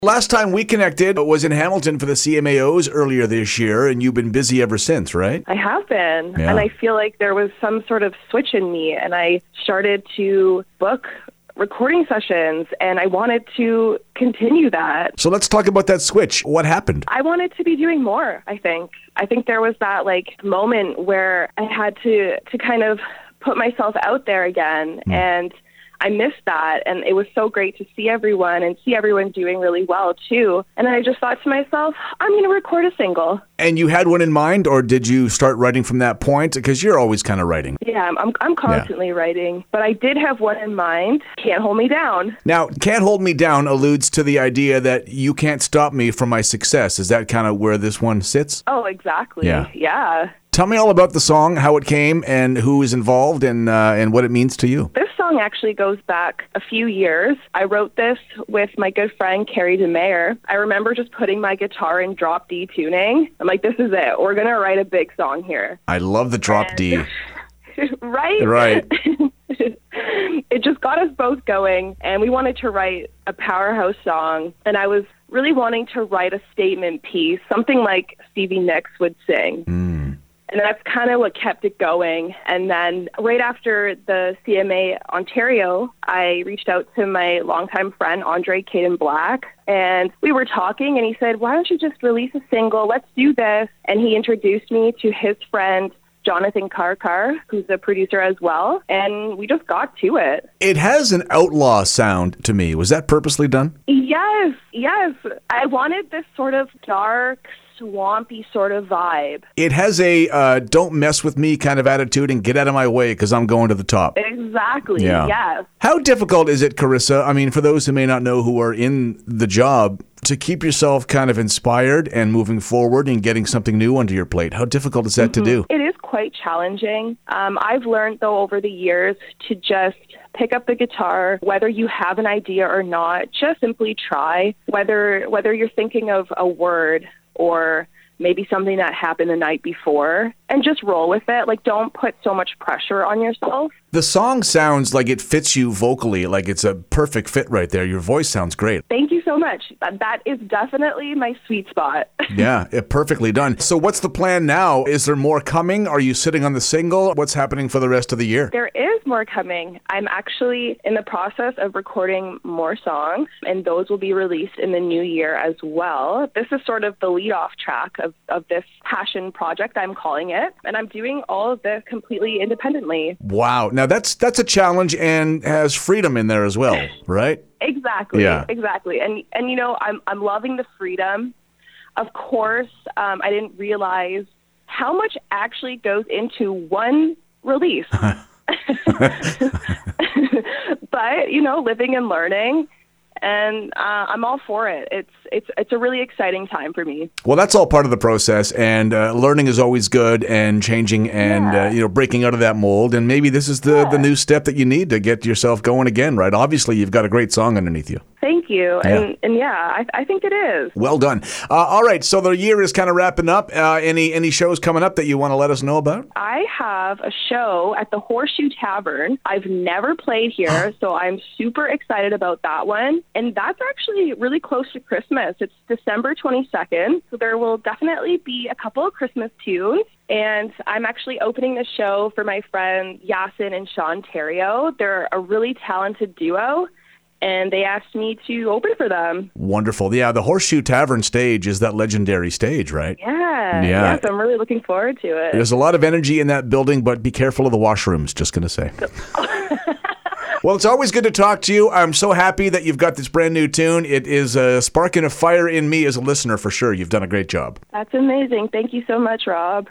Last time we connected was in Hamilton for the CMAOs earlier this year, and you've been busy ever since, right? I have been, Yeah. and I feel like there was some sort of switch in me, and I started to book recording sessions, and I wanted to continue that. So let's talk about that switch. What happened? I wanted to be doing more, I think. I think there was that moment where I had to kind of put myself out there again, and I missed that, and it was so great to see everyone and see everyone doing really well too. And then I just thought to myself, I'm going to record a single. And you had one in mind, or did you start writing from that point? Because you're always kind of writing. Yeah, I'm constantly writing, but I did have one in mind, Can't Hold Me Down. Now, Can't Hold Me Down alludes to the idea that you can't stop me from my success. Is that kind of where this one sits? Oh, exactly. Yeah. Tell me all about the song, how it came, and who is involved, and what it means to you. This song actually goes back a few years. I wrote this with my good friend, Carrie DeMayer. I remember just putting my guitar in drop D tuning. I'm like, this is it. We're going to write a big song here. I love the drop D. Right? Right. It just got us both going, and we wanted to write a powerhouse song, and I was really wanting to write a statement piece, something like Stevie Nicks would sing. And that's kind of what kept it going. And then right after the CMA Ontario, I reached out to my longtime friend, Andre Caden Black, and we were talking, and he said, why don't you just release a single? Let's do this. And he introduced me to his friend, Jonathan Karkar, who's a producer as well, and we just got to it. It has an outlaw sound to me. Was that purposely done? Yes. I wanted this sort of dark, swampy sort of vibe. It has a don't mess with me kind of attitude and get out of my way because I'm going to the top. Exactly, Yeah. Yes. How difficult is it, Carissa? I mean, for those who may not know who are in the job, to keep yourself kind of inspired and moving forward and getting something new under your plate. How difficult is that to do? It is quite challenging. I've learned, though, over the years to just pick up the guitar, whether you have an idea or not, just simply try. Whether you're thinking of a word or maybe something that happened the night before, and just roll with it. Don't put so much pressure on yourself. The song sounds like it fits you vocally, like it's a perfect fit right there. Your voice sounds great. Thank you so much. That is definitely my sweet spot. Yeah, perfectly done. So what's the plan now? Is there more coming? Are you sitting on the single? What's happening for the rest of the year? There is more coming. I'm actually in the process of recording more songs, and those will be released in the new year as well. This is sort of the lead-off track of this passion project, I'm calling it, and I'm doing all of this completely independently. Wow. Now that's a challenge and has freedom in there as well, right? Exactly. Yeah. Exactly. And I'm loving the freedom. Of course, I didn't realize how much actually goes into one release. But, living and learning, and I'm all for it. It's a really exciting time for me. Well, that's all part of the process, and learning is always good, and changing, and breaking out of that mold. And maybe this is the new step that you need to get yourself going again, right? Obviously, you've got a great song underneath you. Thank you. Yeah. And I think it is. Well done. All right, so the year is kind of wrapping up. Any shows coming up that you want to let us know about? I have a show at the Horseshoe Tavern. I've never played here, so I'm super excited about that one. And that's actually really close to Christmas. It's December 22nd, so there will definitely be a couple of Christmas tunes. And I'm actually opening the show for my friends Yasin and Sean Terrio. They're a really talented duo, and they asked me to open for them. Wonderful. Yeah, the Horseshoe Tavern stage is that legendary stage, right? Yeah. Yes, I'm really looking forward to it. There's a lot of energy in that building, but be careful of the washrooms, just going to say. Well, it's always good to talk to you. I'm so happy that you've got this brand new tune. It is sparking a fire in me as a listener for sure. You've done a great job. That's amazing. Thank you so much, Rob.